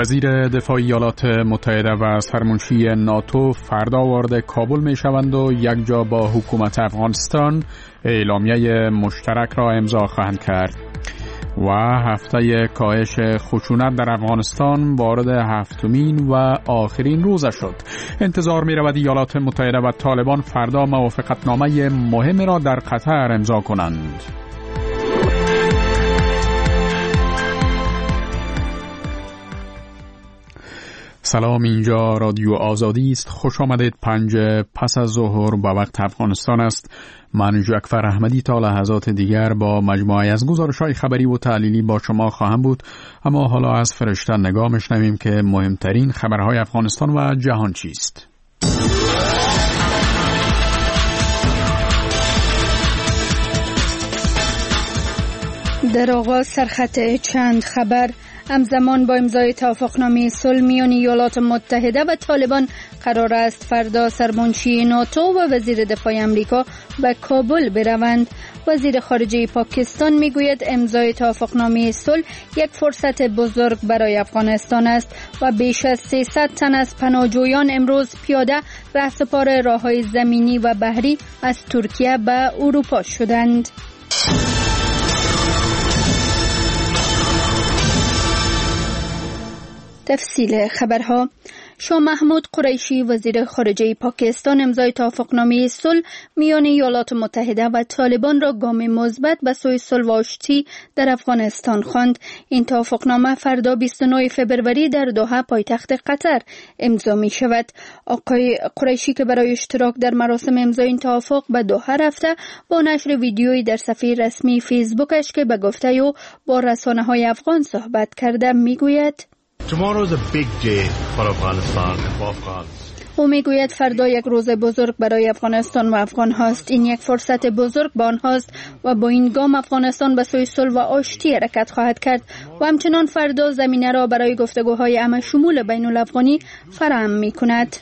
وزیر دفاع ایالات متحده و سرمنشی ناتو فردا وارد کابل می شوند و یک جا با حکومت افغانستان اعلامیه مشترک را امضا خواهند کرد. و هفته کاهش خشونت در افغانستان وارد هفتمین و آخرین روز شد. انتظار می رود ایالات متحده و طالبان فردا موافقتنامه مهم را در قطر امضا کنند. سلام، اینجا رادیو آزادی است. خوش آمدید. 5 پس از ظهر با وقت افغانستان است. من جعفر احمدی تا لحظات دیگر با مجموعه از گزارش‌های خبری و تحلیلی با شما خواهم بود. اما حالا از فرشته نگاه می‌شنویم که مهمترین خبرهای افغانستان و جهان چیست. در آغاز سرخط چند خبر. همزمان با امضای توافقنامه صلح میان ایالات متحده و طالبان قرار است فردا سرمنشی ناتو و وزیر دفاع آمریکا به کابل بروند. وزیر خارجه پاکستان میگوید امضای توافقنامه صلح یک فرصت بزرگ برای افغانستان است و بیش از 300 تن از پناهجویان امروز پیاده رهسپار راههای زمینی و بحری از ترکیه به اروپا شدند. تفصیل خبرها. شاه محمود قریشی وزیر خارجه پاکستان امضای توافقنامه صلح میان ایالات متحده و طالبان را گام مثبت به سوی صلح و آشتی در افغانستان خواند. این توافقنامه فردا 29 فبروری در دوحه پایتخت قطر امضا می شود. آقای قریشی که برای اشتراک در مراسم امضای این توافق به دوحه رفته، با نشر ویدیویی در صفحه رسمی فیسبوکش که به گفته او با رسانه‌های افغان صحبت کرده میگوید او میگوید فردا یک روز بزرگ برای افغانستان و افغان هاست. این یک فرصت بزرگ با آنهاست و با این گام افغانستان به سوی صلح و آشتی حرکت خواهد کرد و همچنان فردا زمینه را برای گفتگوهای عام شمول بین الافغانی فراهم می کند.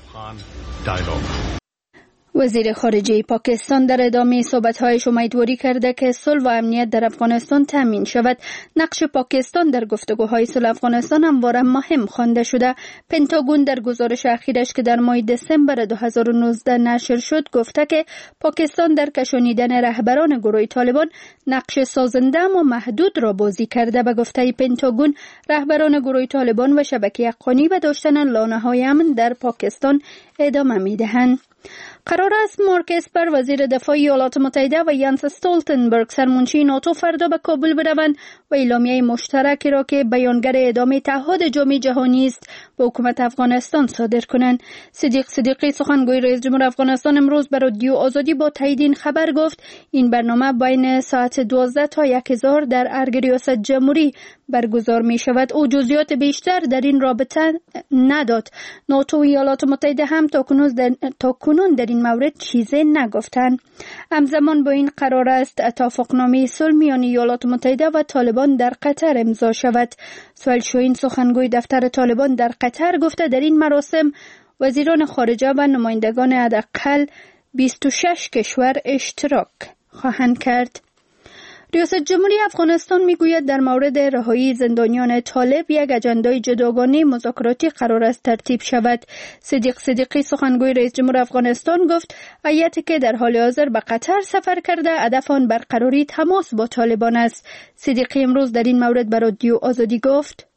وزیر خارجه پاکستان در ادامه صحبت‌هایش امیدواری کرده که صلح و امنیت در افغانستان تامین شود. نقش پاکستان در گفتگوهای صلح افغانستان همواره مهم خوانده شده. پنتاگون در گزارش اخیرش که در ماه دسامبر 2019 نشر شد گفته که پاکستان در کشانیدن رهبران گروه طالبان نقش سازنده اما محدود را بازی کرده. به گفته پنتاگون رهبران گروه طالبان و شبکه حقانی به داشتن لانه‌های امن در پاکستان ادامه می‌دهند. قرار است مارک اسپر وزیر دفاع ایالات متحده و یانس استولتنبرگ سرمنشی ناتو فردا به کابل بروند و اعلامیه مشترکی را که بیانگر ادامه تعهد جامعه جهانی است به حکومت افغانستان صادر کنند. صدیق صدیقی سخنگوی رئیس جمهور افغانستان امروز به رادیو آزادی با تایید این خبر گفت این برنامه بین ساعت 12 تا 1000 در ارگ ریاست جمهوری برگزار می شود. او جزئیات بیشتر در این رابطه نداد. ناتو و ایالات متحده هم تا کنون در این مورد چیزی نگفتند. همزمان با این قرار است توافقنامه صلح میان ایالات متحده و طالبان در قطر امضا شود. سهیل شاهین سخنگوی دفتر طالبان در قطر گفته در این مراسم وزیران خارجه و نمایندگان حداقل 26 کشور اشتراک خواهند کرد. ریاست جمهوری افغانستان میگوید در مورد رهایی زندانیان طالب یک اجندای جداگانه مذاکراتی قرار است ترتیب شود. صدیق صدیقی سخنگوی رئیس جمهور افغانستان گفت هیئتی که در حال حاضر به قطر سفر کرده هدف آن برقراری تماس با طالبان است. صدیقی امروز در این مورد به رادیو آزادی گفت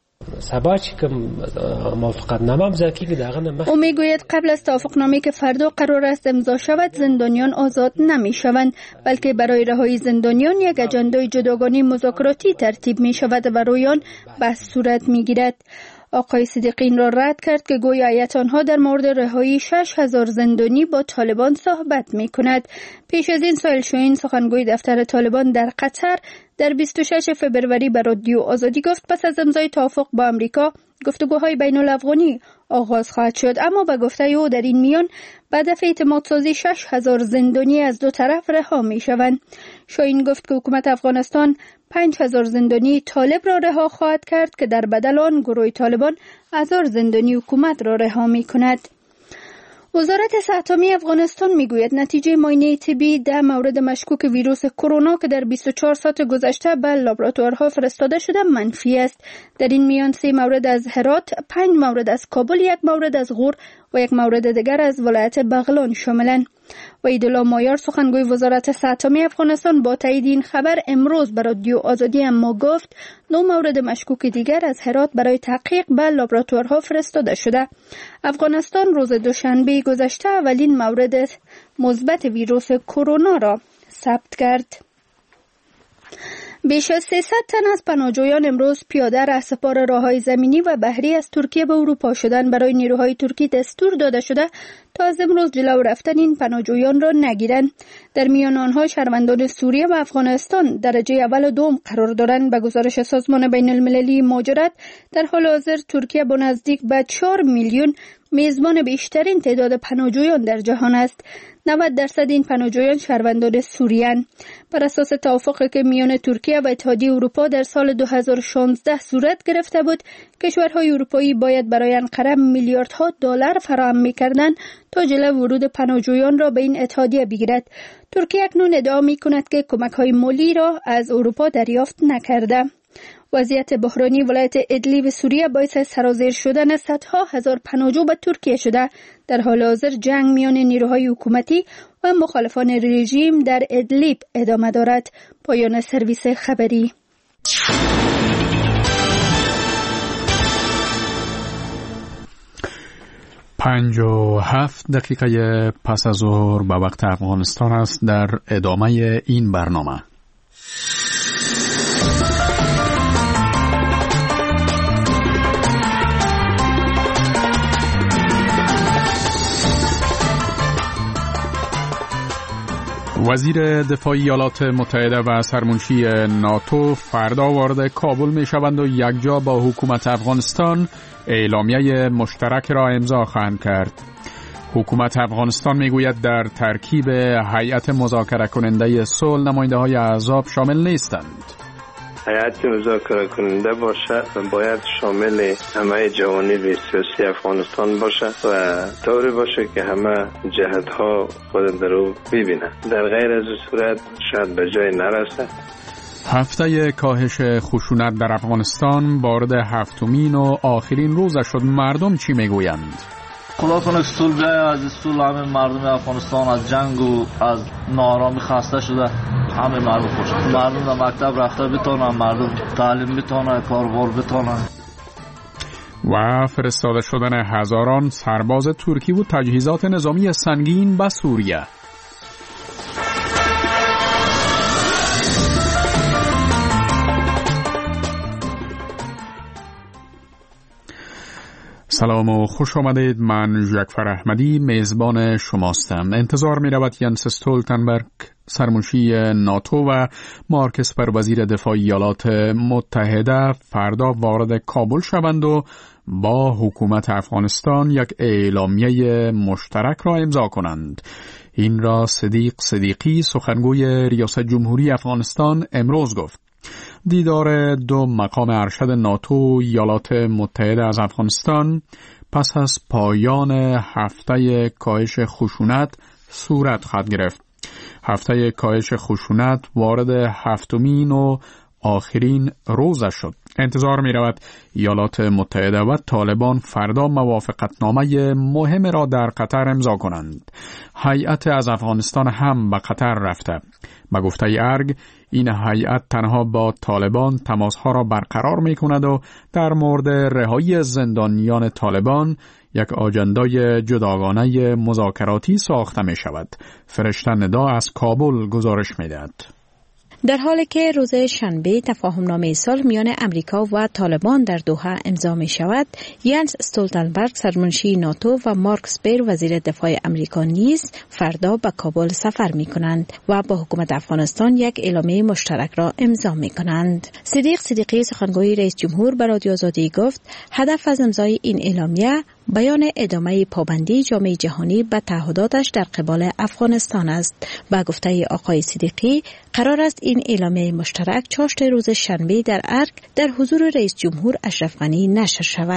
او میگوید قبل از توافقنامه که فردا قرار است امضا شود زندانیان آزاد نمی شوند، بلکه برای رهایی زندانیان یک اجندای جداگانه مذاکراتی ترتیب می شود و روی آن بحث صورت می گیرد. آقای صدیقی این را رد کرد که گویا هیئت آنها در مورد رهایی 6000 زندانی با طالبان صحبت می کند. پیش از این سهیل شاهین سخنگوی دفتر طالبان در قطر در 26 فبروری به رادیو آزادی گفت پس از امضای توافق با آمریکا گفتگوهای بین الافغانی آغاز خواهد شد، اما به گفته او در این میان به هدف اعتماد سازی 6000 زندانی از دو طرف رها می شوند. شاهین گفت که حکومت افغانستان 5000 زندانی طالب را رها خواهد کرد که در بدل آن گروه طالبان 1000 زندانی حکومت را رها می کند. وزارت صحت عامه افغانستان میگوید نتیجه معاینه طبی 10 مورد مشکوک ویروس کرونا که در 24 ساعت گذشته به لابراتوارها فرستاده شده منفی است. در این میان 3 مورد از هرات، 5 مورد از کابل، 1 مورد از غور و 1 مورد دیگر از ولایت بغلان شاملند. وحیدالله مایار سخنگوی وزارت صحت عامه افغانستان با تایید این خبر امروز به رادیو آزادی اما گفت 9 مورد مشکوک دیگر از هرات برای تحقیق به لابراتوارها فرستاده شده. افغانستان روز دوشنبه گذشته اولین مورد مثبت ویروس کرونا را ثبت کرد. بیش از 300 تن از پناهجویان امروز پیاده رهسپار راههای زمینی و بحری از ترکیه به اروپا شدند. برای نیروهای ترکی دستور داده شده تا از امروز جلو رفتن این پناهجویان را نگیرند. در میان آنها شهروندان سوریه و افغانستان درجه اول و دوم قرار دارند. به گزارش سازمان بین المللی مهاجرت در حال حاضر ترکیه با نزدیک به 4 میلیون میزبان بیشترین تعداد پناهجویان در جهان است. 90% این پناهجویان شهروندان سوریه‌اند. بر اساس توافقی که میان ترکیه و اتحادیه اروپا در سال 2016 صورت گرفته بود، کشورهای اروپایی باید برای انقره میلیاردها دلار فراهم می‌کردند تا جلو ورود پناهجویان را به این اتحادیه بگیرد. ترکیه اکنون ادعا می‌کند که کمک‌های مالی را از اروپا دریافت نکرده. وضعیت بحرانی ولایت ادلیب سوریه باعث سرازیر شدن صدها هزار پناهجو به ترکیه شده. در حال حاضر جنگ میان نیروهای حکومتی و مخالفان رژیم در ادلیب ادامه دارد. پایان سرویس خبری. 57 دقیقه پس از ظهر به وقت افغانستان است. در ادامه این برنامه وزیر دفاع ایالات متحده و سرمنشی ناتو فردا وارد کابل می شوند و یکجا با حکومت افغانستان اعلامیه مشترک را امضا خواهند کرد. حکومت افغانستان می گوید در ترکیب هیئت مذاکره کننده صلح نماینده های احزاب شامل نیستند. هیئت مذاکره کننده باشه باید شامل همه جوانب سیاسی افغانستان باشه و طوری باشه که همه جهت‌ها خود درو ببینن. در غیر از صورت شاید به جای نرسه. هفته کاهش خشونت در افغانستان وارد هفتمین و آخرین روزش شد. مردم چی میگویند؟ خدا کنه صلح بیاید. از صلح همه مردم افغانستان از جنگ و از ناآرامی خسته شده. همه مردم خوش. مردم در مکتب رفته بتونن، مردم تعلیم بتونن، کاربار بتونن. و فرستاده شدن هزاران سرباز ترکی و تجهیزات نظامی سنگین به سوریه. سلام و خوش آمدید. من جعفر احمدی میزبان شماستم. انتظار می رود ینس استولتنبرگ سرمنشی ناتو و مارک اسپر وزیر دفاع ایالات متحده فردا وارد کابل شوند و با حکومت افغانستان یک اعلامیه مشترک را امضا کنند. این را صدیق صدیقی سخنگوی ریاست جمهوری افغانستان امروز گفت. دیدار دو مقام ارشد ناتو ایالات متحده از افغانستان پس از پایان هفته کاهش خشونت صورت خواهد گرفت. هفته کاهش خشونت وارد هفتمین و آخرین روزش شد. انتظار می رود ایالات متحده و طالبان فردا موافقتنامه مهم را در قطر امضا کنند. هیئت از افغانستان هم به قطر رفته. به گفته ارگ این هیئت تنها با طالبان تماسها را برقرار می کند و در مورد رهایی زندانیان طالبان یک آجندای جداگانه مذاکراتی ساخته می شود. فرشته ندا از کابل گزارش می دهد. در حالی که روز شنبه تفاهمنامه صلح میان امریکا و طالبان در دوحه امضا می شود، ینس استولتنبرگ سرمنشی ناتو و مارک اسپر وزیر دفاع امریکا نیز فردا به کابل سفر می کنند و با حکومت افغانستان یک اعلامیه مشترک را امضا می کنند. صدیق صدیقی سخنگوی رئیس جمهور به رادیو آزادی گفت هدف از امضای این اعلامیه بیان ادامه پابندی جامعه جهانی به تعهداتش در قبال افغانستان است. با گفته آقای صدیقی قرار است این اعلامیه مشترک چاشت روز شنبه در ارگ در حضور رئیس جمهور اشرف غنی نشر شود.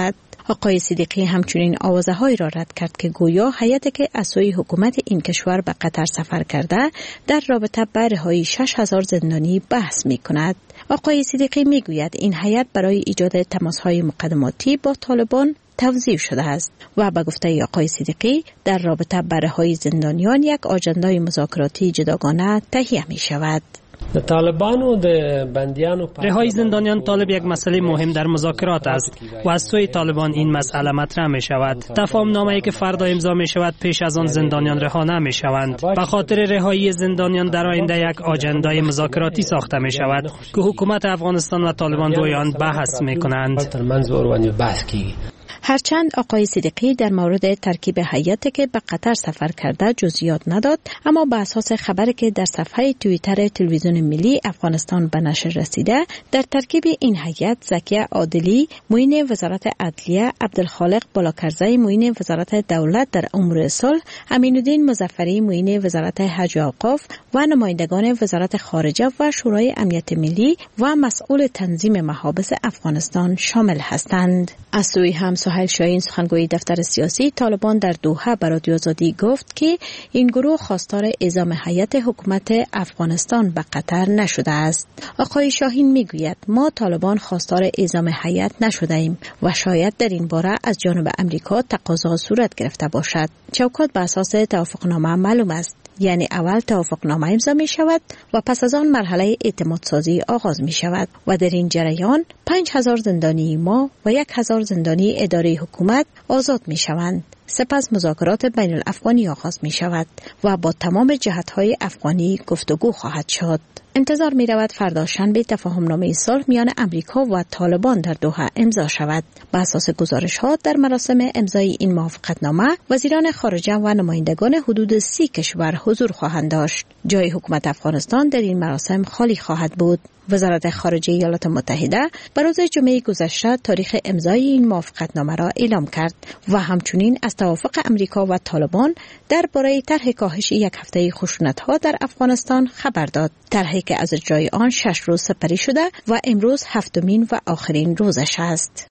آقای صدیقی همچنین آوازه‌هایی را رد کرد که گویا هیئتی که از سوی حکومت این کشور به قطر سفر کرده در رابطه با رهایی 6000 زندانی بحث می‌کند. آقای صدیقی میگوید این هیئت برای ایجاد تماس‌های مقدماتی با طالبان توزیع شده است و به گفته آقای صدیقی در رابطه با رهایی زندانیان یک آژندای مذاکراتی جداگانه تهیه می شود. رهایی زندانیان طالب یک مسئله مهم در مذاکرات است و از سوی طالبان این مسئله مطرح می شود. تفاهم نامه‌ای که فردا امضا می شود پیش از آن زندانیان رها نمی شوند. به خاطر رهایی زندانیان در آینده یک آژندای مذاکراتی ساخته می شود که حکومت افغانستان و طالبان روی آن بحث می کنند. هرچند آقای صدیقی در مورد ترکیب هیئتی که به قطر سفر کرده جزئیات نداد، اما به اساس خبری که در صفحه توییتر تلویزیون ملی افغانستان به نشر رسیده، در ترکیب این هیئت زکیه عادلی معین وزارت عدلیه، عبدالخالق بالاکرزی معین وزارت دولت در امور صلح، امین‌الدین مظفری معین وزارت حج و اوقاف و نمایندگان وزارت خارجه و شورای امنیت ملی و مسئول تنظیم محابس افغانستان شامل هستند. از سوی هم سهیل شاهین سخنگوی دفتر سیاسی طالبان در دوحه به رادیو آزادی گفت که این گروه خواستار اعزام هیئت حکومت افغانستان به قطر نشده است. آقای شاهین میگوید ما طالبان خواستار اعزام هیئت نشده ایم و شاید در این باره از جانب امریکا تقاضا صورت گرفته باشد. چوکات به اساس توافقنامه معلوم است، یعنی اول توافقنامه امضا می شود و پس از آن مرحله اعتماد سازی آغاز می شود و در این جریان 5000 زندانی ما و 1000 زندانی اداره حکومت آزاد می شوند. سپس مذاکرات بین الافغانی آغاز می شود و با تمام جهت‌های افغانی گفتگو خواهد شد. انتظار می رود فردا شنبه تفاهمنامه صلح میان امریکا و طالبان در دوحه امضا شود. بر اساس گزارش‌ها در مراسم امضای این موافقتنامه وزیران خارجه و نمایندگان حدود 30 کشور حضور خواهند داشت. جای حکومت افغانستان در این مراسم خالی خواهد بود. وزارت خارجه ایالات متحده بر روز جمعه گذشته تاریخ امضای این موافقتنامه را اعلام کرد و همچنین از توافق امریکا و طالبان درباره طرح کاهش یک هفته خشونت‌ها در افغانستان خبر داد. طرحی که از اجرای آن 6 روز سپری شده و امروز 7مین و آخرین روزش است.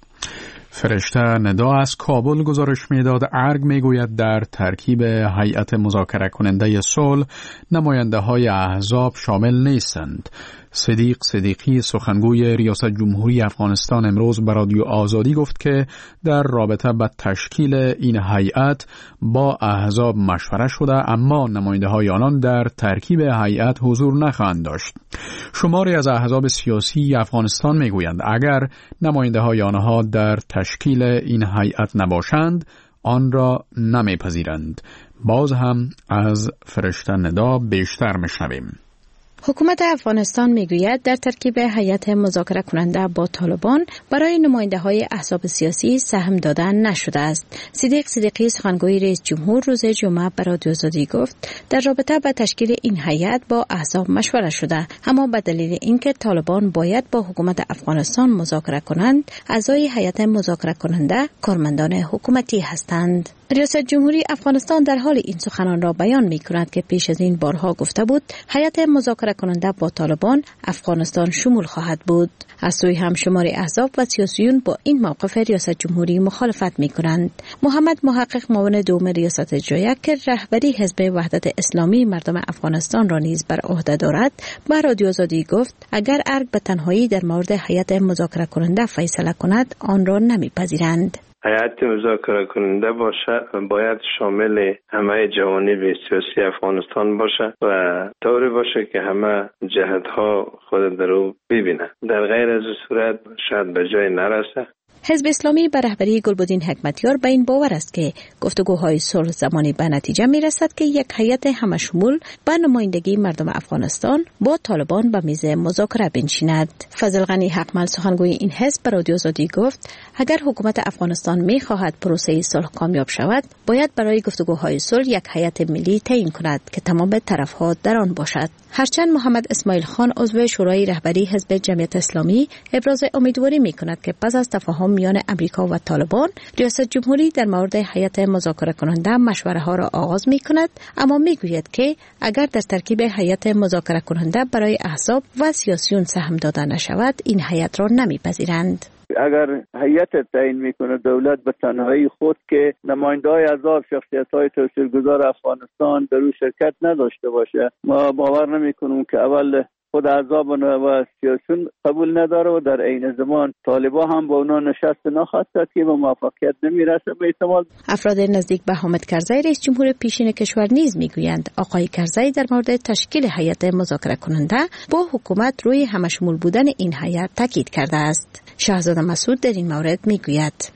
فرشته ندا از کابل گزارش میداد. ارگ میگوید در ترکیب هیئت مذاکره کننده صلح نماینده های احزاب شامل نیستند. صدیق صدیقی سخنگوی ریاست جمهوری افغانستان امروز به رادیو آزادی گفت که در رابطه با تشکیل این هیئت با احزاب مشوره شده، اما نماینده های آنان در ترکیب هیئت حضور نخواهند داشت. شماری از احزاب سیاسی افغانستان میگویند اگر نماینده های آنها در تشکیل این هیئت نباشند آن را نمیپذیرند. باز هم از فرشته ندا بیشتر میشنویم. حکومت افغانستان میگوید در ترکیب هیئت مذاکره کننده با طالبان برای نماینده های احزاب سیاسی سهم دادن نشده است. صدیق صدیقی سخنگوی رئیس جمهور روز جمعه به رادیو آزادی گفت در رابطه با تشکیل این هیئت با احزاب مشوره شده، اما به دلیل اینکه طالبان باید با حکومت افغانستان مذاکره کنند، اعضای هیئت مذاکره کننده کارمندان حکومتی هستند. ریاست جمهوری افغانستان در حال این سخنان را بیان می کند که پیش از این بارها گفته بود هیئت مذاکره کننده با طالبان افغانستان شمول خواهد بود. از سوی هم شماری احزاب و سیاسیون با این موقف ریاست جمهوری مخالفت می کنند. محمد محقق معاون دوم ریاست اجرایه که رهبری حزب وحدت اسلامی مردم افغانستان را نیز بر عهده دارد به رادیو آزادی گفت اگر ارگ به تنهایی در مورد هیئت مذاکره کننده فیصله کند آن را نمیپذیرند. هیئت مذاکره کننده باشه باید شامل همه جوانب سیاسی افغانستان باشه و طوری باشه که همه جهت‌ها خود در او ببینن. در غیر از صورت شاید به جای نرسه. حزب اسلامی به رهبری گلبدین حکمتیار به این باور است که گفتگوهای صلح زمانی به نتیجه میرسد که یک هیئت همشمول به نمایندگی مردم افغانستان با طالبان به میز مذاکره بنشیند. فضل غنی حقمل سخنگوی این حزب به رادیو آزادی گفت اگر حکومت افغانستان میخواهد پروسه صلح کامیاب شود باید برای گفتگوهای صلح یک هیئت ملی تعیین کند که تمام طرفها در آن باشد. هرچند محمد اسماعیل خان عضو شورای رهبری حزب جمعیت اسلامی ابراز امیدواری میکند که پس از تفاهم میان امریکا و طالبان ریاست جمهوری در مورد هیئت مذاکره کننده مشوره ها را آغاز میکند، اما میگوید که اگر در ترکیب هیئت مذاکره کننده برای احزاب و سیاسیون سهم داده نشود این هیئت را نمیپذیرند. اگر هیئت تعیین میکنه دولت به تنهایی خود که نماینده‌های احزاب شخصیت‌های تاثیرگذار افغانستان در او شرکت نداشته باشه، ما باور نمی‌کنیم که اول خود احزاب و سیاسیون قبول نداره و در عین زمان طالبان هم با اونا نشست نخواهد کرد که به موفقیت نمیرسه به احتمال. افراد نزدیک به حامد کرزی رئیس جمهور پیشین کشور نیز میگویند آقای کرزی در مورد تشکیل هیئت مذاکره کننده با حکومت روی همشمول بودن این هیئت تاکید کرده است. شاهزاده مسعود در این مورد میگوید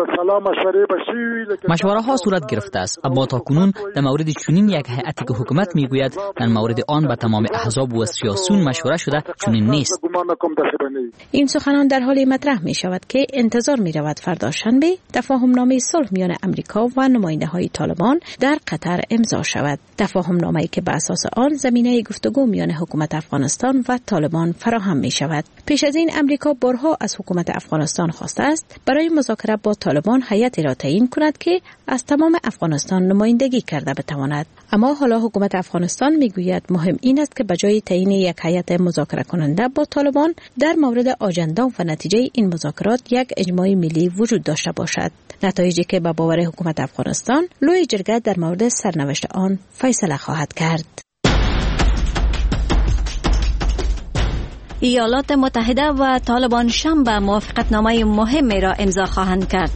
مشوره ها صورت گرفته است، اما تاکنون در مورد چنین یک هیئتی که حکومت میگوید در مورد آن به تمام احزاب و سیاسیون مشوره شده چنین نیست. این سخنان در حالی مطرح می شود که انتظار می رود فردا شنبه تفاهم نامه صلح میان امریکا و نماینده های طالبان در قطر امضا شود. تفاهم نامه‌ای که بر اساس آن زمینه گفتگو میان حکومت افغانستان و طالبان فراهم می شود. پیش از این امریکا بارها از حکومت افغانستان خواسته است برای مذاکره با طالبان هیئتی را تعیین کند که از تمام افغانستان نمایندگی کرده بتواند. اما حالا حکومت افغانستان میگوید مهم این است که بجای تعیین یک هیئت مذاکره کننده با طالبان در مورد آجنده و نتیجه این مذاکرات یک اجماع ملی وجود داشته باشد. نتایجی که به باور حکومت افغانستان لوی جرگه در مورد سرنوشت آن فیصله خواهد کرد. ایالات متحده و طالبان شنبه موافقتنامه مهمی را امضا خواهند کرد.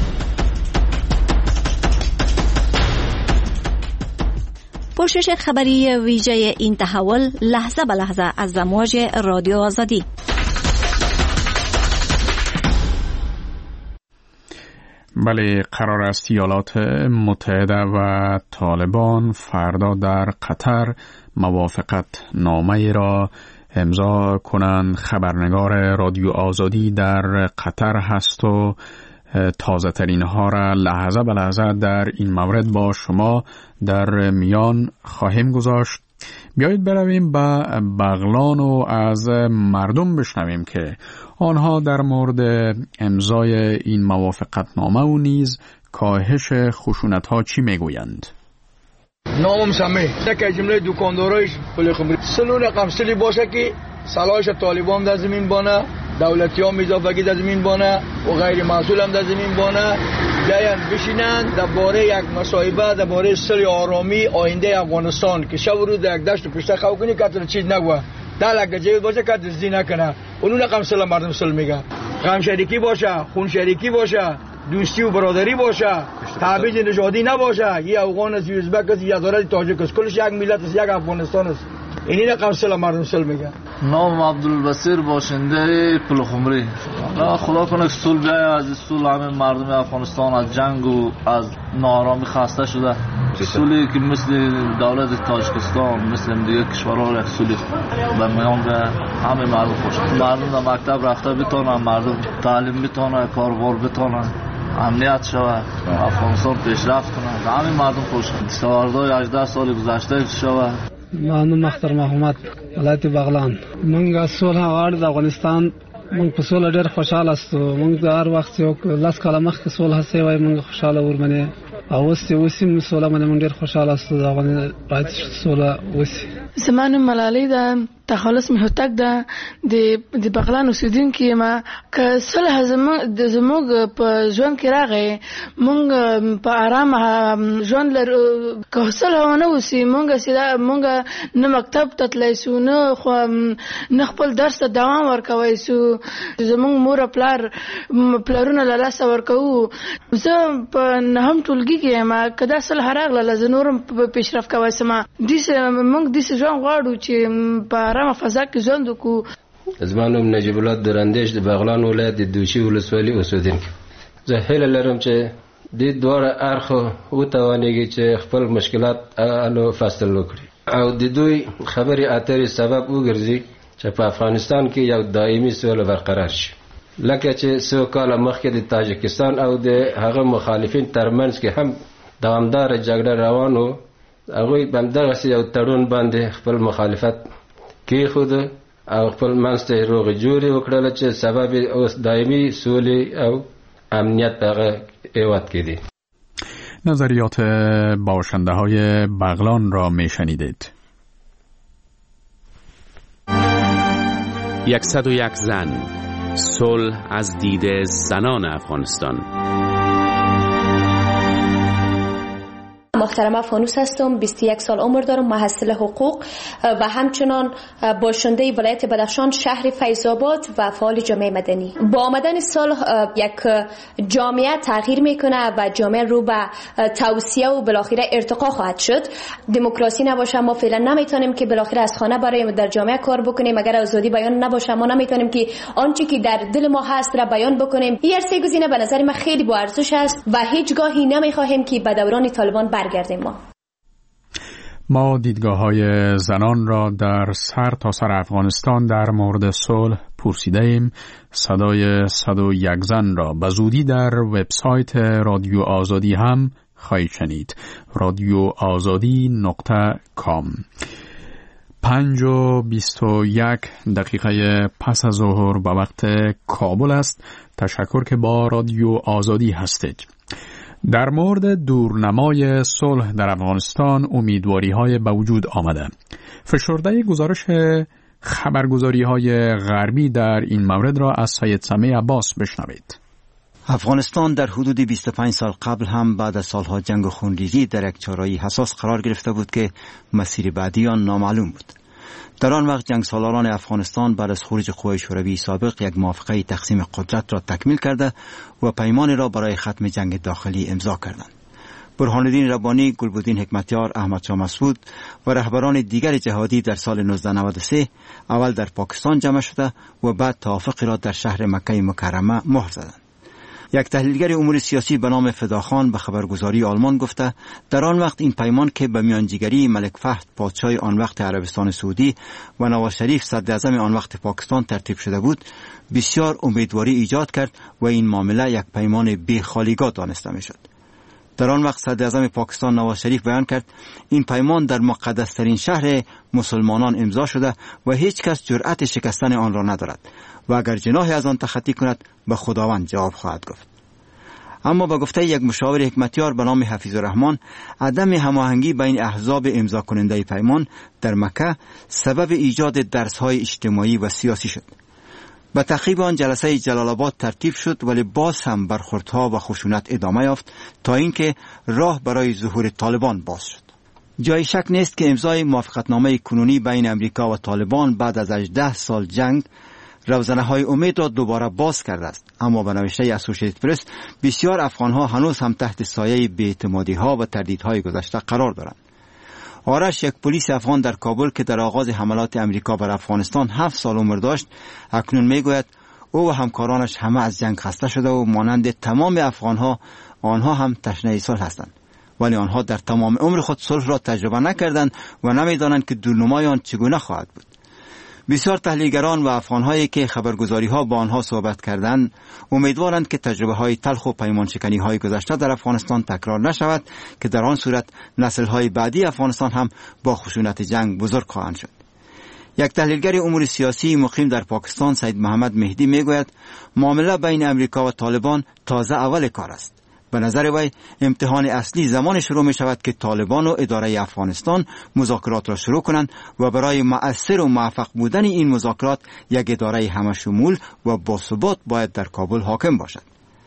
پوشش خبری ویژه این تحول لحظه به لحظه از امواج رادیو آزادی. بله، قرار است ایالات متحده و طالبان فردا در قطر موافقت نامه را امضا کنند. خبرنگار رادیو آزادی در قطر هست و تازه ترین ها را لحظه به لحظه در این مورد با شما در میان خواهیم گذاشت. بیایید برویم به بغلان و از مردم بشنویم که آنها در مورد امضای این موافقت نامه و نیز کاهش خشونت ها چی میگویند. نامم سمی یک جمله دکاندارایش پول خمری سلو رقم سلی باشه که صلاحش طالبان در زمین بانه، دولتی هم اضافگی در زمین بانه و غیر مسئول هم در زمین بانه بیاین بشینن در باره یک مصاحبه در باره سر آرامی آینده افغانستان که شب و روز یک دشت و پشت خو کنی که چیز نگوه دلک جیب باشه که دزدی نکنه اونو رقم سل مردم سل میگه غم شریکی باشه، خون شریکی باشه، دوستی و برادری باشه، تبعیض نژادی نباشه. یه افغان است، یه ازبک است، یه هزاره تاجیک است، کلش یک ملت است، یک افغانستان است. اینی رقم سل مردم سل میگه. نام عبدالبصیر باشنده پلخمری. خدا کنه که صلح بیاید، از صلح همه مردم افغانستان از جنگ و از ناآرامی خسته شده. صلحی که مثل دولت تاجیکستان مثل دیگه کشورها صلح به میان به همه مردم خوش. مردم در مکتب رفته بتونن، مردم تعلیم بتونن، کاروبار بتونن، امنیت شود، افغانستان پیشرفت کنه، همه مردم خوش. سواردهای 18 سال گذشته شود. مانو مختار محمد ولایت بغلان. منګه صلح غواړو د افغانستان. موږ په صلح ډېر خوشاله استو. موږ د هر وخت یو لاس کاله مخکې صلح سوی موږ خوشاله ورمنه او اوس صلح باندې موږ ډېر خوشاله استو. د افغانستان صلح اوس زمانه ملالۍ د تخلص مهتک د بغلان اوسیدونکو ما که صلح زموږ په ژوند کې راغی موږ په آرام ژوند لرو. که صلح ونه وسی موږ نه مکتب ته تللی سو نه خپل درس ته دوام ورکوی سو. زموږ مور پلارونه له لاسه ورکوو. زه په نهم ټولګي کې یم. که دا صلح راغله زه نورم پیشرفت کوی سم. موږ داسې ژوند غواړو چې په آرامه فضا کې ژوند وکړو. زما نوم نجیب الله درندیش د بغلان ولایت د دوشي ولسوالۍ اوسیدونکی. زه هیله لرم چې د دواړه اړخو وتوانیږي چې خپل مشکلات فصل وکړي او د دوی خبرې اترې سبب وګرځي چې په افغانستان کې یو دایمي سوله برقرار شي. لکه چې څو کاله مخکې د تاجکستان او د هغه مخالفین ترمنځ کې هم دوامداره جګړه روان و. هغوی په همدغسې یو تړون باندې خپل مخالفت کېښود او خپل منځ ته یې روغې جوړې وکړله چې سبب اوس دایمي سولې او امنیت هغه هیواد کې دی. نظریات باشنده های بغلان را می شنیدید. 101 زن، صلح از دید زنان افغانستان. محترمه فانوس هستم، 21 سال عمر دارم، محصل حقوق و همچنان باشنده ولایت بدخشان شهر فیض‌آباد و فعال جامعه مدنی. با آمدن صلح یک جامعه تغییر میکنه و جامعه رو به توسعه و بالاخره ارتقا خواهد شد. دموکراسی نباشه ما فعلا نمیتونیم که بالاخره از خانه برای در جامعه کار بکنیم. اگر آزادی بیان نباشه ما نمیتونیم که آنچه که در دل ما هست را بیان بکنیم. این سه گزینه به نظر من خیلی با ارزش است و هیچگاهی نمیخواهیم که به دوران طالبان برگردیم. ما دیدگاه‌های زنان را در سر تا سر افغانستان در مورد صلح پرسیده ایم. صدای 101 زن را به زودی در وبسایت رادیو آزادی هم خواهید شنید. radioazadi.com. 5:21 پس از ظهر به وقت کابل است. تشکر که با رادیو آزادی هستید. در مورد دورنمای صلح در افغانستان امیدواری‌های به وجود آمده. فشرده گزارش خبرگزاری‌های غربی در این مورد را از سید سمیع عباس بشنوید. افغانستان در حدود 25 سال قبل هم بعد از سالها جنگ و خونریزی در یک چاره‌ای حساس قرار گرفته بود که مسیر بعدی آن نامعلوم بود. در آن وقت جنگ سالاران افغانستان بعد از خروج قوای شوروی سابق یک موافقه تقسیم قدرت را تکمیل کرده و پیمان را برای ختم جنگ داخلی امضا کردند. برهان الدین ربانی، گلبدین حکمتیار، احمد شاه مسعود و رهبران دیگر جهادی در سال 1993 اول در پاکستان جمع شده و بعد توافقی را در شهر مکه مکرمه مهر زدند. یک تحلیلگر امور سیاسی به نام فداخان به خبرگزاری آلمان گفته در آن وقت این پیمان که به میانجیگری ملک فهد پادشاه آن وقت عربستان سعودی و نواز شریف صدر اعظم آن وقت پاکستان ترتیب شده بود بسیار امیدواری ایجاد کرد و این معامله یک پیمان بی خالیگاه دانسته میشد. در آن وقت صدر اعظم پاکستان نواز شریف بیان کرد این پیمان در مقدسترین شهر مسلمانان امضا شده و هیچ کس جرأت شکستن آن را ندارد و اگر جناحی از آن تخطی کند به خداوند جواب خواهد گفت. اما با گفته یک مشاور حکمتیار به نام حفیظ الرحمن عدم هماهنگی بین احزاب امضا کننده پیمان در مکه سبب ایجاد درس‌های اجتماعی و سیاسی شد. به تعقیب آن جلسه جلال آباد ترتیب شد ولی باز هم برخوردها و خشونت ادامه یافت تا اینکه راه برای ظهور طالبان باز شد. جای شک نیست که امضای موافقتنامه کنونی بین امریکا و طالبان بعد از 18 سال جنگ روزنه‌های امید را دوباره باز کرده است، اما به نوشته اسوسییتد پرس بسیار افغان‌ها هنوز هم تحت سایه بی‌اعتمادی‌ها و تردیدهای گذشته قرار دارند. آرش، یک پلیس افغان در کابل که در آغاز حملات امریکا بر افغانستان 7 سال عمر داشت، اکنون میگوید او و همکارانش همه از جنگ خسته شده و مانند تمام افغان‌ها آنها هم تشنه صلح هستند، ولی آنها در تمام عمر خود صلح را تجربه نکردند و نمی‌دانند که دورنمای آن چگونه خواهد بود. بسیار تحلیلگران و افغان‌هایی که خبرگزاری‌ها با آنها صحبت کردند امیدوارند که تجربه‌های تلخ و پیمانشکنی‌های گذشته در افغانستان تکرار نشود که در آن صورت نسل‌های بعدی افغانستان هم با خشونت جنگ بزرگ خواهند شد. یک تحلیلگر امور سیاسی مقیم در پاکستان سید محمد مهدی میگوید معامله بین امریکا و طالبان تازه اول کار است. به نظر وی امتحان اصلی زمان شروع می شود که طالبان و اداره افغانستان مذاکرات را شروع کنند و برای مؤثر و موفق بودن این مذاکرات یک اداره همشمول و باثبات باید در کابل حاکم باشد.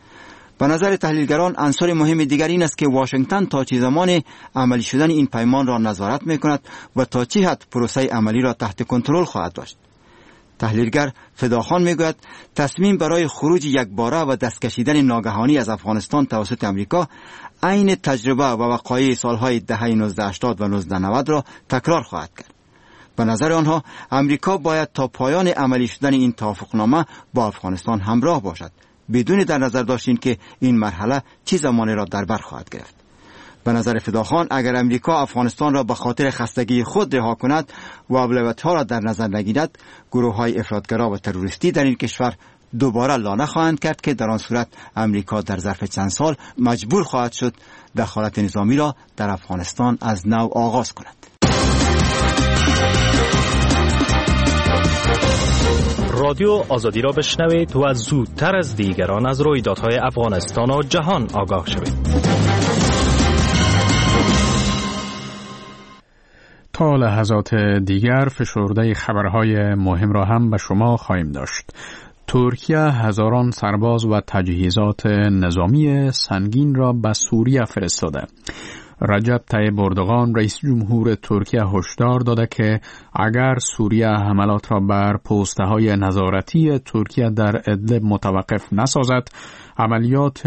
به نظر تحلیلگران عنصر مهم دیگر این است که واشنگتن تا چه زمان عملی شدن این پیمان را نظارت می کند و تا چه حد پروسه عملی را تحت کنترل خواهد داشت. تحلیلگر فداخان میگوید تصمیم برای خروج یکباره و دست کشیدن ناگهانی از افغانستان توسط امریکا عین تجربه و وقایع سالهای دهه 1980 و 1990 را تکرار خواهد کرد. به نظر آنها امریکا باید تا پایان عملی شدن این توافقنامه با افغانستان همراه باشد، بدون در نظر داشتن که این مرحله چه زمانی را در بر خواهد گرفت. به نظر فداخان اگر امریکا افغانستان را به خاطر خستگی خود رها کند و اولویت‌ها را در نظر نگیرد، گروه‌های افراطگرا و تروریستی در این کشور دوباره لانه خواهند کرد که در آن صورت امریکا در ظرف چند سال مجبور خواهد شد دخالت نظامی را در افغانستان از نو آغاز کند. رادیو آزادی را بشنوید و زودتر از دیگران از رویدادهای افغانستان و جهان آگاه شوید. تا لحظات دیگر فشرده خبرهای مهم را هم به شما خواهیم داشت. ترکیه هزاران سرباز و تجهیزات نظامی سنگین را به سوریه فرستاده. رجب طیب اردوغان رئیس جمهور ترکیه هشدار داده که اگر سوریه حملات را بر پست‌های نظارتی ترکیه در ادلب متوقف نسازد، عملیات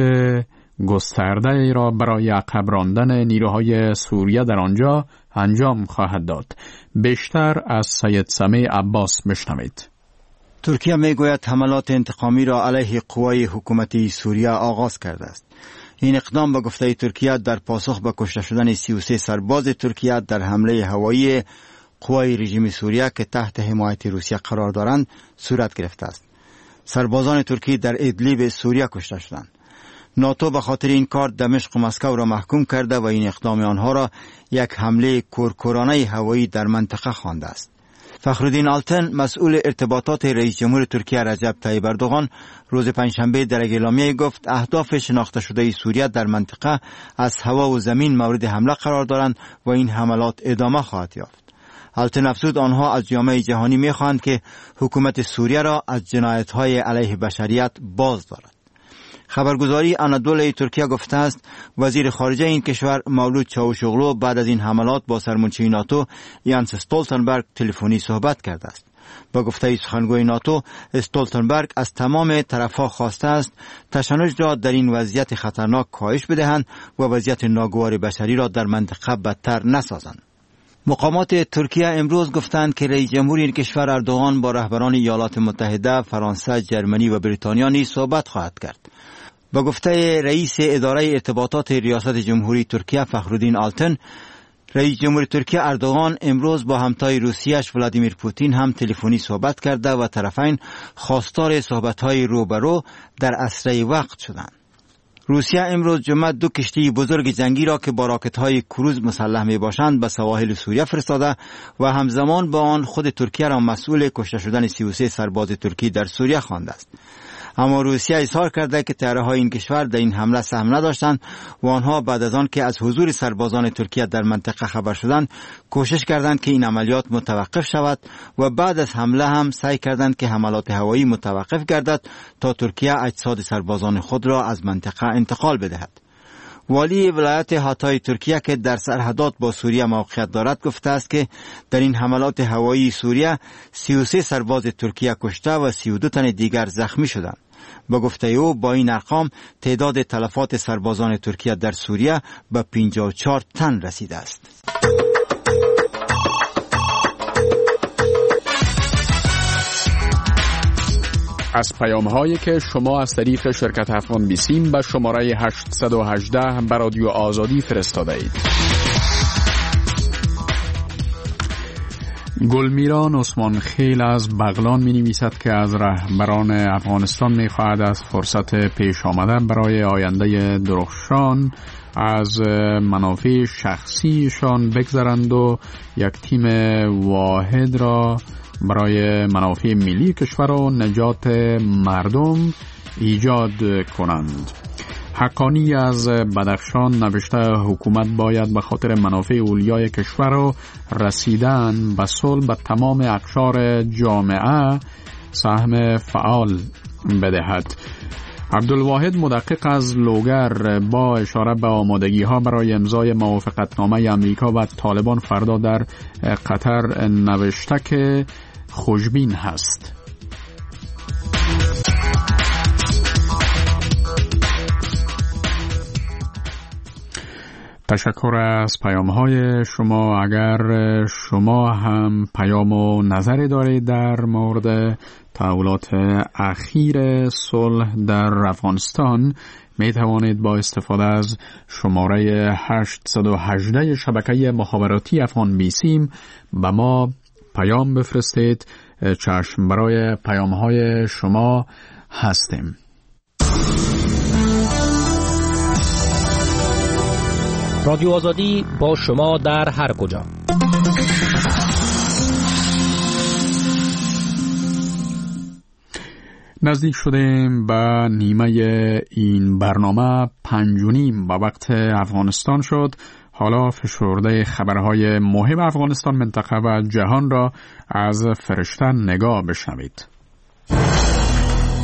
گسترده ای را برای عقب راندن نیروهای سوریه در آنجا انجام خواهد داد. بیشتر از سید سمیع عباس بشنوید. ترکیه میگوید حملات انتقامی را علیه قوای حکومتی سوریه آغاز کرده است. این اقدام به گفته ترکیه در پاسخ به کشته شدن 33 سرباز ترکیه در حمله هوایی قوای رژیم سوریه که تحت حمایت روسیه قرار دارند صورت گرفته است. سربازان ترکی در ادلیب سوریه کشته شدند. ناتو به خاطر این کار دمشق و مسکو را محکوم کرده و این اقدام آنها را یک حمله کورکورانه هوایی در منطقه خوانده است. فخرالدین آلتن مسئول ارتباطات رئیس جمهور ترکیه رجب طیب اردوغان روز پنجشنبه در اعلامیه گفت اهداف شناخته شده سوریه در منطقه از هوا و زمین مورد حمله قرار دارند و این حملات ادامه خواهد یافت. آلتن افزود آنها از جامعه جهانی می‌خواهند که حکومت سوریه را از جنایت‌های علیه بشریت باز دارد. خبرگزاری آنادolu ترکیه گفته است وزیر خارجه این کشور مولود چاوشوغلو بعد از این حملات با سرمنشی ناتو یانس استولتنبرگ تلفنی صحبت کرده است. با گفته سخنگوی ناتو، استولتنبرگ از تمام طرفها خواسته است تشنج را در این وضعیت خطرناک کاهش بدهند و وضعیت ناگوار بشری را در منطقه بدتر نسازند. مقامات ترکیه امروز گفتند که رئیس جمهور این کشور اردوغان با رهبران ایالات متحده، فرانسه، جرمنی و بریتانیا نیز صحبت خواهد کرد. با گفته رئیس اداره ارتباطات ریاست جمهوری ترکیه فخرالدین آلتن، رئیس جمهور ترکیه اردوغان امروز با همتای روسیه‌اش ولادیمیر پوتین هم تلفنی صحبت کرده و طرفین خواستار صحبت‌های روبرو در اسرع وقت شدند. روسیه امروز جمعه 2 کشتی بزرگ جنگی را که با راکت‌های کروز مسلح می‌باشند به سواحل سوریه فرستاده و همزمان با آن خود ترکیه را مسئول کشته شدن 33 سرباز ترکی در سوریه خوانده است. اما روسیه اظهار کرده که طیاره‌های این کشور در این حمله سهم نداشتند و آنها بعد از آن که از حضور سربازان ترکیه در منطقه خبر شدند کوشش کردند که این عملیات متوقف شود و بعد از حمله هم سعی کردند که حملات هوایی متوقف گردد تا ترکیه اجساد سربازان خود را از منطقه انتقال بدهد. والی ولایت هاتای ترکیه که در سرحدات با سوریه موقعیت دارد گفته است که در این حملات هوایی سوریه 33 سرباز ترکیه کشته و 32 تن دیگر زخمی شدند. با گفته او با این ارقام تعداد تلفات سربازان ترکیه در سوریه به 54 تن رسیده است. از پیام‌هایی که شما از طریق شرکت افغان بیسیم به شماره 818 به رادیو آزادی فرستاده اید. گلمیران عثمان خیل از بغلان می نویسد که از رهبران افغانستان می خواهد از فرصت پیش آمده برای آینده درخشان از منافع شخصیشان بگذرند و یک تیم واحد را برای منافع ملی کشور و نجات مردم ایجاد کنند. حقانی از بدخشان نوشته حکومت باید به خاطر منافع اولیای کشور و رسیدن به صلح به تمام اقشار جامعه سهم فعال بدهد. عبدالواحد مدقق از لوگر با اشاره به آمادگی ها برای امضای موافقتنامه امریکا و طالبان فردا در قطر نوشته که خوشبین هست. تشکر از پیام‌های شما. اگر شما هم پیام و نظری دارید در مورد تحولات اخیر صلح در افغانستان می توانید با استفاده از شماره 818 شبکه مخابراتی افغان بیسیم به ما پیام بفرستید. چشم برای پیام‌های شما هستیم. رادیو آزادی با شما در هر کجا. نزدیک شدیم به نیمه این برنامه 5:30 به وقت افغانستان شد. حالا فشرده خبرهای مهم افغانستان، منطقه و جهان را از فرشته نگاه بشنوید.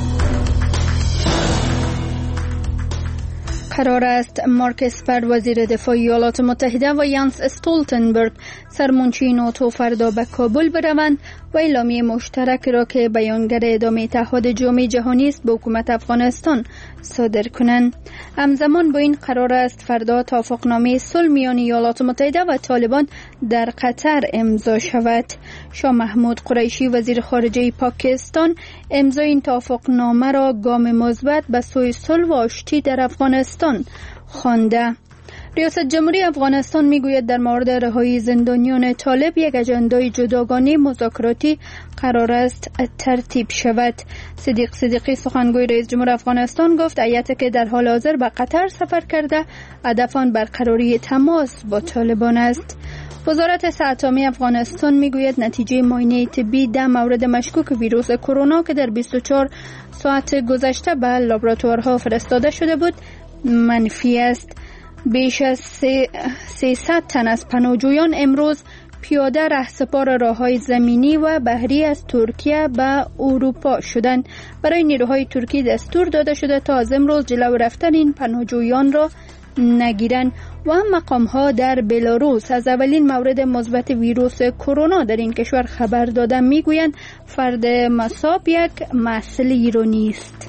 قرار است مارک اسپر وزیر دفاع ایالات متحده و یانس استولتنبرگ سرمنشی ناتو فردا به کابل بروند و اعلامیه مشترک را که بیانگر اعدام اتحاد جامع جهانی است به حکومت افغانستان صادر کنند. همزمان با این قرار است فردا توافقنامه صلح میان ایالات متحده و طالبان در قطر امضا شود. شاه محمود قریشی وزیر خارجه پاکستان امضای این توافقنامه را گام مثبت به سوی صلح و آشتی در افغانستان خوانده. ریاست جمهوری افغانستان میگوید در مورد رهایی زندانیان طالب یک اجندای جداگانه مذاکراتی قرار است ترتیب شود. صدیق صدیقی سخنگوی رئیس جمهور افغانستان گفت هیئتی که در حال حاضر به قطر سفر کرده هدف آن برقراری تماس با طالبان است. وزارت صحت عامه افغانستان میگوید نتیجه معاینه طبی 10 مورد مشکوک ویروس کرونا که در 24 ساعت گذشته به لابراتوارها فرستاده شده بود منفی است. بیش از 300 تن از پناهجویان امروز پیاده رهسپار راههای زمینی و بحری از ترکیه به اروپا شدند. برای نیروهای ترکی دستور داده شده تا از امروز جلو رفتن این پناهجویان را نگیرند و مقام‌ها در بلاروس از اولین مورد مثبت ویروس کرونا در این کشور خبر دادن. میگویند فرد مصاب یک محصل ایرانی است.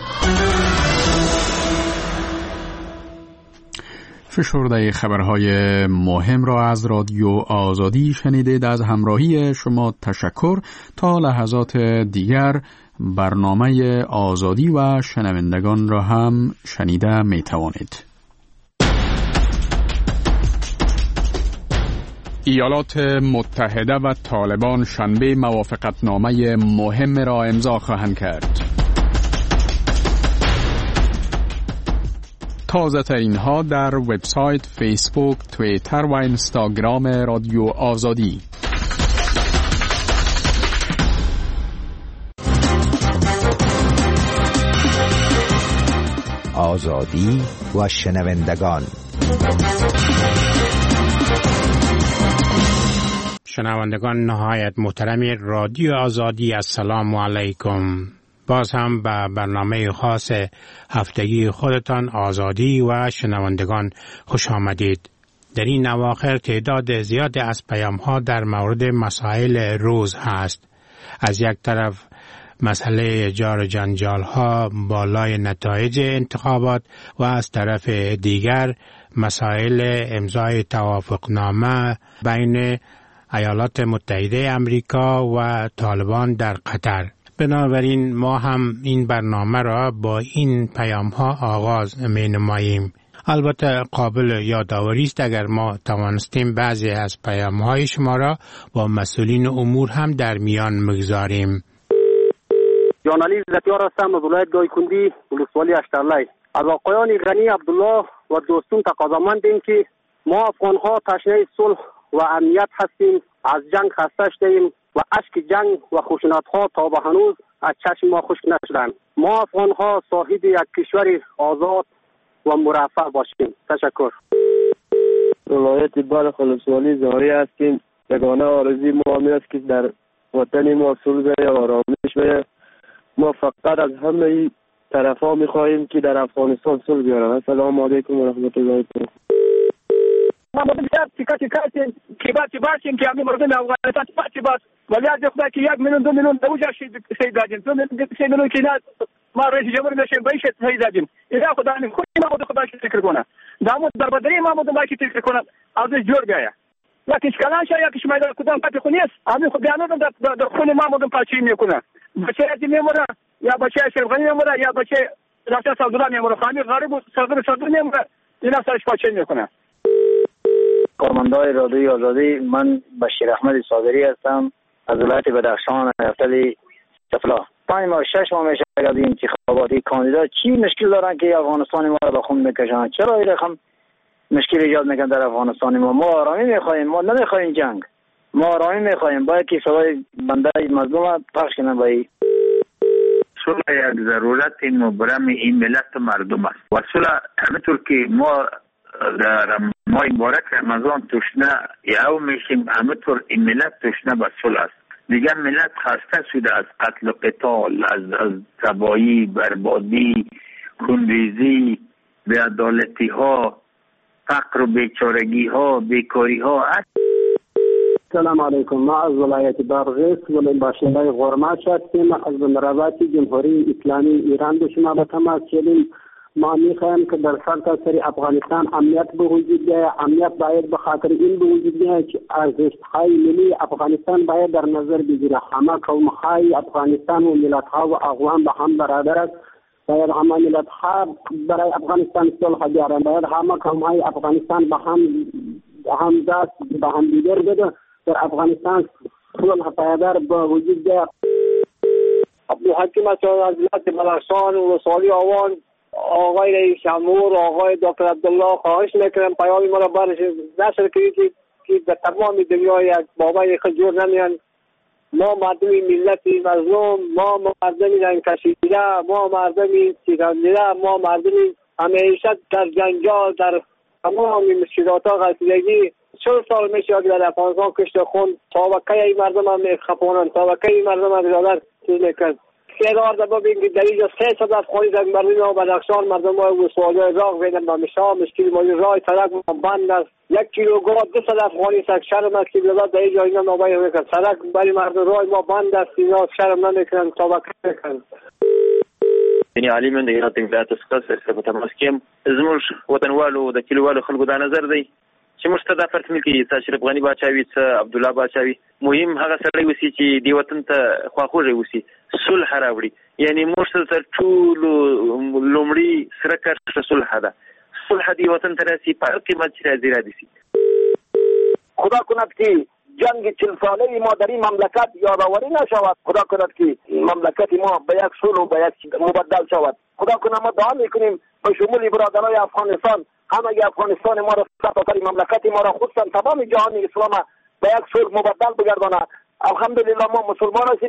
فشرده خبرهای مهم را از رادیو آزادی شنیدید. از همراهی شما تشکر. تا لحظات دیگر برنامه آزادی و شنوندگان را هم شنیده می توانید. ایالات متحده و طالبان شنبه موافقتنامه مهم را امضا خواهند کرد. تازه ترین ها در وبسایت، فیسبوک، توییتر و اینستاگرام رادیو آزادی. آزادی و شنوندگان. شنوندگان نهایت محترم رادیو آزادی، السلام علیکم. باز هم به برنامه خاص هفتگی خودتان آزادی و شنوندگان خوش آمدید. در این اواخر تعداد زیاد از پیام‌ها در مورد مسائل روز هست. از یک طرف مسئله جار جنجال‌ها بالای نتایج انتخابات و از طرف دیگر مسائل امضای توافقنامه بین ایالات متحده امریکا و طالبان در قطر. بنابراین ما هم این برنامه را با این پیام‌ها آغاز می‌نماییم. البته قابل یادآوری است اگر ما توانستیم بعضی از پیام‌های شما را با مسئولین امور هم در میان بگذاریم. جانالی زتیار هستم از ولایت گایکندی ولسوالی اشترلی. از آقایان غنی عبدالله و دوستون تقاضامندیم که ما افغان‌ها تشنه صلح و امنیت هستیم. از جنگ خسته شدیم و اشک جنگ و خشونت‌ها تا به هنوز از چشم ما خشک نشدند. ما افغان‌ها صاحب یک کشور آزاد و مرفه باشیم. تشکر. ولایت بلخ ولسوالی زاری هستیم. یگانه آرزوی ما همین است که در وطن ما صلح و آرامش و ما فقط از همه طرفا می‌خواهیم که در افغانستان صلح بیارن. السلام علیکم و رحمت الله و برکاته. ما بسیار که باشیم که همین مردم افغانستان باش ولی از خدا که 1 میلیون 2 میلیون دوجا شهید دادیم 2 میلیون که ما رئیس جمهور نشیم بهش شهید دادیم. اینا خدا نمی خود ما خدا فکر کنه دامو در بدری ما ما که فکر کنه از جور بیایا یا که کلان شاید یا که شما کدام پتی خونیست همین خود بیانو در خون ما مودم پاچی میکنه بچه از میمونه یا بچه شرغنی میمونه یا بچه راسته سعودی میمونه خامی غریب صدر میمونه اینا سرش پاچی میکنه. کارمندای رادیوی آزادی، من بشیر احمد صادری هستم از ولایت بدخشان افتادی سفلا. 5 ماه 6 ماه میشه از این انتخاباتی کاندیدا چی مشکل دارن که افغانستان ما رو به خون میکشن؟ چرا این رقم مشکل ایجاد میکنن در افغانستان ما آرامی میخوایم، ما نمیخوایم جنگ، ما آرامی میخوایم. باید که صدای بنده مظلوم پخش کنن. باید صلح یک ضرورت مبرم این ملت و مردم است و صلح همینطور که ما در ماه مبارک رمضان تشنه یهو میشیم، همینطور این ملت تشنه به صلح است. دیگر ملت خسته شده از قتل و قتال، از تباهی، بربادی، خونریزی بی‌عدالتی ها، فقر و بیچارگی ها، بیکاری ها. سلام علیکم. ما از ولایت بادغیس ولی باشنده غرمت هستیم. از بندرآباد جمهوری اسلامی ایران به شما به تماس شدیم. ما میخوایم که در سرتاسر افغانستان امنیت به وجود بیاید. امنیت باید به خاطر این به وجود بیاید که ارزش‌های ملی افغانستان باید در نظر بگیره. همه قوم‌های افغانستان و ملت‌ها و اقوام به هم برابر است. باید همه ملت‌ها برای افغانستان صلح بیارند. باید همه قوم‌های افغانستان به هم دست به هم دیگر بده. در افغانستان صلح پایدار به وجود بیاید. عبدالحکیم از ولایت بدخشان و ولسوالی آوان، آقای رئیس جمهور، آقای دکتر عبدالله، خواهش میکنم پیامی ما را برش نشر کنید که در تمام دنیا یک بابای خجور نمیان. ما مردمی ملتی مظلوم، ما مردمی رنگ کشیده، ما مردمی سیرانده، ما مردمی همیشه در جنجال، در تمام مشکلات ها غلطیدگی. 40 سال میشه که در افغانستان کشت خون طبقه ای مردم هم میخپونن، طبقه ای مردم هم برادر چیز میکن. قرار ده ببین که در اینجا 300 افغانی در مردم بدخشان مردم های وسوالی راق بیدن همیشه مشکل مالی رای سرک بند است. 1 کیلوگرم 200 افغانی سک شرم است که بلاد در اینجا اینا نابایی میکن. سرک برای مردم رای ما بند است، اینا شرم نمیکنن، طبقه میکن. یعنی علی من د ایران ولایت څخه سره تماس کوم. زموږ وطنوالو د کلیوالو خلکو د نظر دی چې موږ ته دا فرق نه کوي چې اشرف غنی باچاوي څه عبدالله باچاوي، مهم هغه سړی وسی چې دی وطن ته خواخوږي وسی، صلح راوړي. یعنی موږ ته ټول لومړی سره کار صلح ده. صلح دی وطن ته راسي په قیمت چې راځي راځي. خدا کند که جنگ 40 ساله ما در این مملکت یادآوری نشود. خدا کند که مملکت ما به یک صلح و به یک مبدل شود. خدا کند ما دعا میکنیم به شمول برادرای افغانستان، همه افغانستان ما را سرتاسر مملکت ما را خودشان تمام جهان اسلام به یک صلح مبدل بگردانه. الحمدلله ما مسلمان هستیم.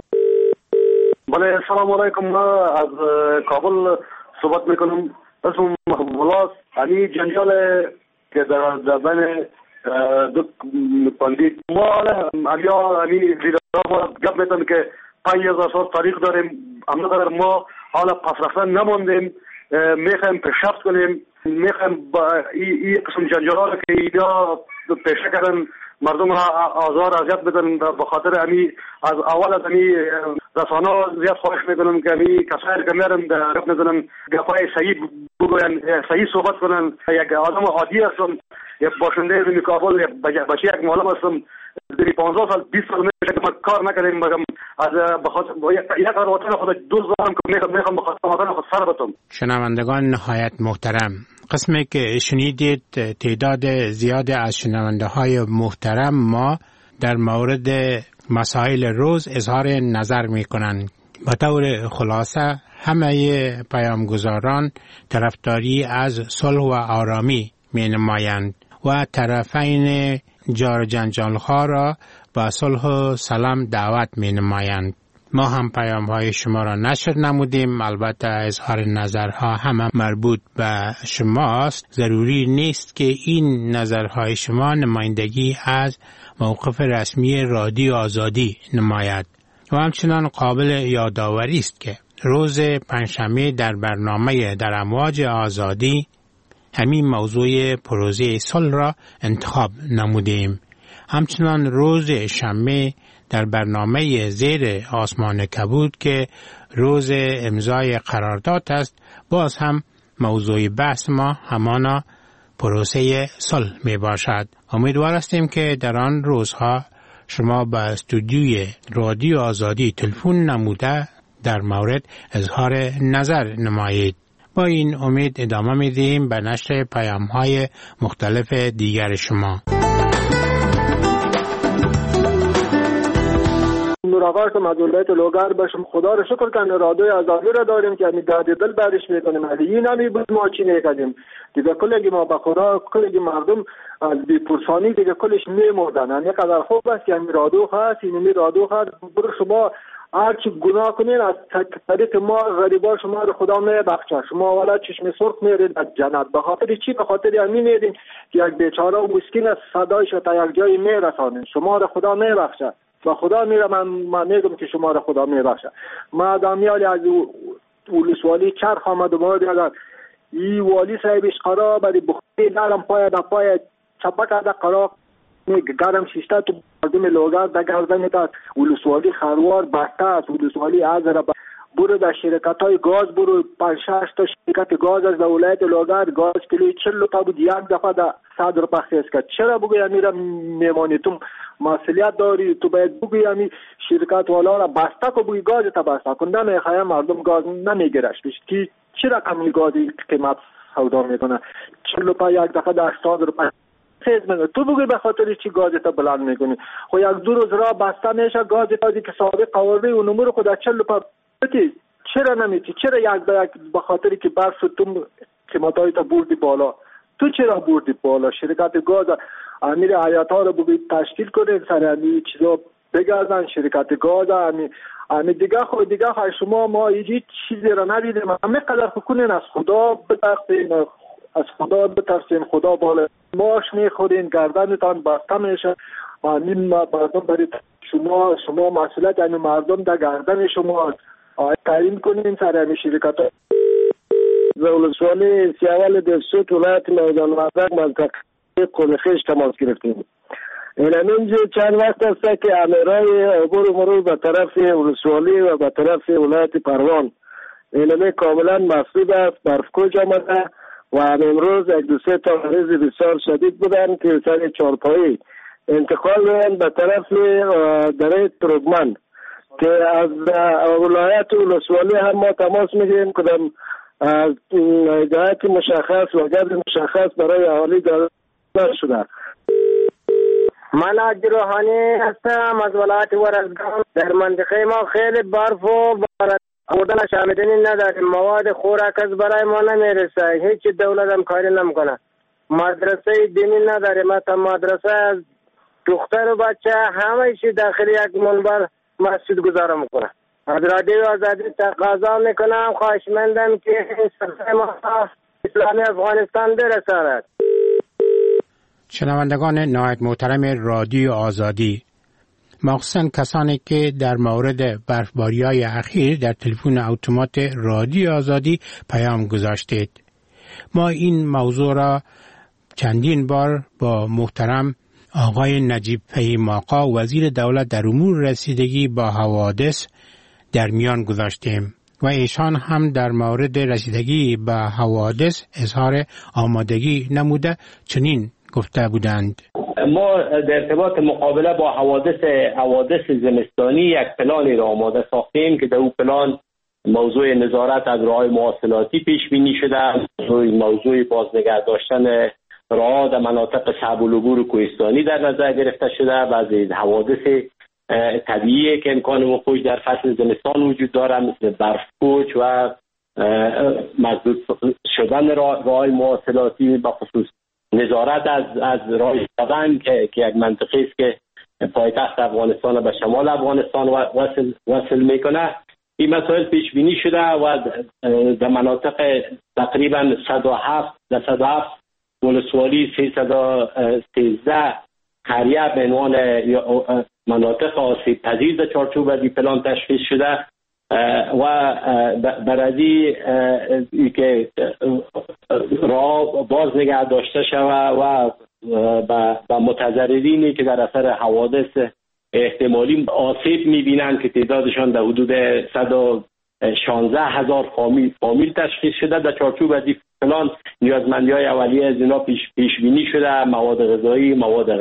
بله سلام علیکم. ما از کابل صحبت میکنم. اسم ولاس علی جنجال که در بین دو پندید ما حالا علی ما گپ میتونم که 5000 سال تاریخ داریم، اما ما حالا پس رفتن نموندیم. میخوایم پیشرفت کنیم، میخوایم با این قسم جنجالا که اینا پیشه کردن مردم را آزار اذیت بدن. به خاطر امی از اول از امی رسانه زیاد خواهش میکنم که امی کسایی که میرن در رفت نزنن گپای صحیح بگوین، صحیح صحبت کنن. یک آدم عادی هستم، یک باشنده از کابل، بچه یک معلم هستم. در 15 سال 20 سال میشه که من کار نکردیم، مگم از بخاطر یک وطن خود دوست دارم که میخوام بخاطر وطن خود سر بتم. شنوندگان نهایت محترم، قسمی که شنیدید تعداد زیاد از شنونده های محترم ما در مورد مسائل روز اظهار نظر می کنند. به طور خلاصه همه پیامگذاران طرفداری از صلح و آرامی می نمایند و طرفین جار جنجال ها را با صلح و سلام دعوت می نمایند. ما هم پیام های شما را نشر نمودیم. البته اظهار نظرها هم مربوط به شماست. ضروری نیست که این نظرهای شما نمایندگی از موقف رسمی رادیو آزادی نماید. و همچنان قابل یادآوری است که روز پنجشنبه در برنامه در امواج آزادی همین موضوع پروژه صلح را انتخاب نمودیم. همچنان روز شنبه در برنامه زیر آسمان کبود که روز امضای قرارداد است، باز هم موضوع بحث ما همانا پروسه صلح می باشد. امیدوار هستیم که در آن روزها شما به استودیوی رادیو آزادی تلفن نموده در مورد اظهار نظر نمایید. با این امید ادامه میدیم به نشر پیام‌های مختلف دیگر شما. مراقبت از ولایت لوگر باشم. خدا رو شکر کنه رادیو آزادی را داریم که می داد دل برش میکنیم. این نمی بود ما چی نکردیم دیگه. کلگی ما به خدا کلگی مردم از بی پرسانی دیگه کلش میمردن. یعنی قدر خوب است که این رادیو هست، این رادیو هست. برو شما هر چی گناه کنین از طریق ما غریبا شما رو خدا میبخشه. شما والا چشم سرخ میرید از جنت. به خاطر چی؟ به خاطر همین میدین که یک بیچاره و مسکین از صدایش تا یک جایی میرسانین. شما رو خدا میبخشه. و خدا میره. من میگم که شما رو خدا میبخشه. ما دامیالی از ولسوالی چرخ آمد و باید اگر ای والی صاحبش قرار برای بخوری دارم پای چپا کرده قرار گرم شیشته تو مردم لوگر در گردن داد. ولسوالی خروار بسته است. ولسوالی ازره برو در شرکت های گاز برو 5-6 تا شرکت گاز از ولایت لوگر گاز کیلوی 40 تا بود یک دفعه در 100 روپیه خرج کرد. چرا بگوی میرم میمانی تو مسئولیت داری تو باید بگوی همی شرکت والا را بسته کو بگوی گاز تا بسته کن نمیخواه مردم گاز نمیگیرش که چرا کمی گازی قیمت سودا میکنه 40 روپیه یک دفعه در 100 روپیه تو بگوی به خاطر چی گاز تا بلند میکنی خو یک دو روز را بسته میشه گاز تا که سابق آورده و نمور خود 40 روپیه چرا نمیتی چرا یک به یک به خاطری که برف تو قیمتای تا بردی بالا تو چرا بردی بالا شرکت گاز امیر حیات ها رو بگید تشکیل کنید سر همین چیزا بگردن شرکت گاز همین دیگه شما ما هیچ چیزی را ندیدیم همه قدر کنین از خدا بترسین خدا بالا ماش میخورین گردنتان بسته میشه همین مردم برید شما مسئولیت یعنی مردم در گردن شما تعیین کنین سر همین شرکت ها ولسوالی سیاوال دستوت ولایت میدان وردک منطقه قلخیش تماس گرفتیم. اینجا چند وقت است که امیرای عبور و مرور به طرف ولسوالی و به طرف ولایت پروان اینمی کاملا مسدود است برفکوچ آمده و امروز 1-2 تا مریض بسیار شدید بودن که سر چارپایی انتقال دادن به طرف دره ترکمن که از ولایت ولسوالی هم ما تماس میگیریم کدام جهت مشخص و گرد مشخص برای اهالی داده شده. من عادی روحانی هستم از ولایت ورزگان. در منطقه ما خیلی برف و خوردن شامدنی نداریم. مواد خوراک از برای ما نمیرسه. هیچ دولت هم کاری نمیکنه. مدرسه دینی نداریم. حتی مدرسه از دختر و بچه همه چی داخل یک منبر مسجد گذاره میکنه. از رادیو آزادی تقاضا میکنم خواهشمندم که صدای ما اسلامی افغانستان برساند. شنوندگان نهایت محترم رادیو آزادی، مخصوصا کسانی که در مورد برفباری‌های اخیر در تلفن اتومات رادیو آزادی پیام گذاشتید، ما این موضوع را چندین بار با محترم آقای نجیب فهیم آقا وزیر دولت در امور رسیدگی با حوادث در میان گذاشتیم و ایشان هم در مورد رسیدگی به حوادث اظهار آمادگی نموده چنین گفته بودند. ما در ارتباط مقابله با حوادث زمستانی یک پلانی را آماده ساختیم که در اون پلان موضوع نظارت از راه‌های مواصلاتی پیش بینی شده، موضوع بازنگه داشتن راه در مناطق صعب العبور کوهستانی در نظر گرفته شده و از حوادث طبیعی که امکان وقوعش در فصل زمستان وجود داره مثل برفکوچ و مسدود شدن راه‌های مواصلاتی به خصوص نظارت از راه شدن که یک منطقه است که پایتخت افغانستان به شمال افغانستان وصل میکنه. این مسائل پیش بینی شده و در مناطق تقریبا 107 ولسوالی 313 قریه به عنوان مناطق آسیب پذیر در چارچوب دی پلان تشخیص شده و برای که راه باز نگه داشته شود و با متضررینی که در اثر حوادث احتمالی آسیب میبینند که تعدادشان در حدود 116,000 فامیل تشخیص شده در چارچوب دی پلان نیازمندی‌های اولیه از اینا پیش بینی شده، مواد غذایی، مواد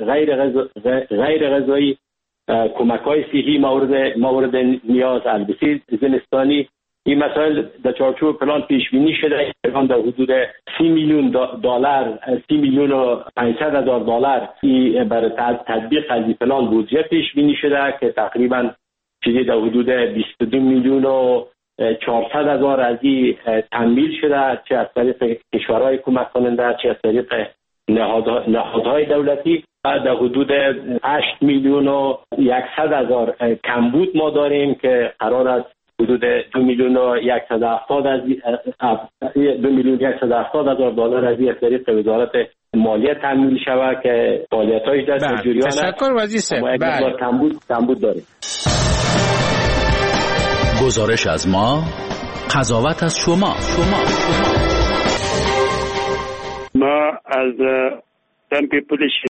غیر غذایی، کمک‌های صحی مورد نیاز، البته زمستانی. این مسائل در چارچوب پلان پیش بینی شده. پلان در حدود 30 میلیون دلار 30,500,000 دلار برای تطبیق از این پلان بودجه پیش بینی شده که تقریبا چیزی در حدود 22 میلیون و 400,000 از این تمویل شده، چه از طریق کشورهای کمک کننده چه از طریق نهادهای دولتی. در حدود 8 میلیون و 100,000 کمبود ما داریم که قرار است حدود 2 میلیون و 170,000 دلار از طریق وزارت مالیه تامین شود که فعالیت‌های در جریان است. تشکر وزیر صاحب. کمبود داریم. گزارش از ما، قضاوت از شما. ما از تنک پل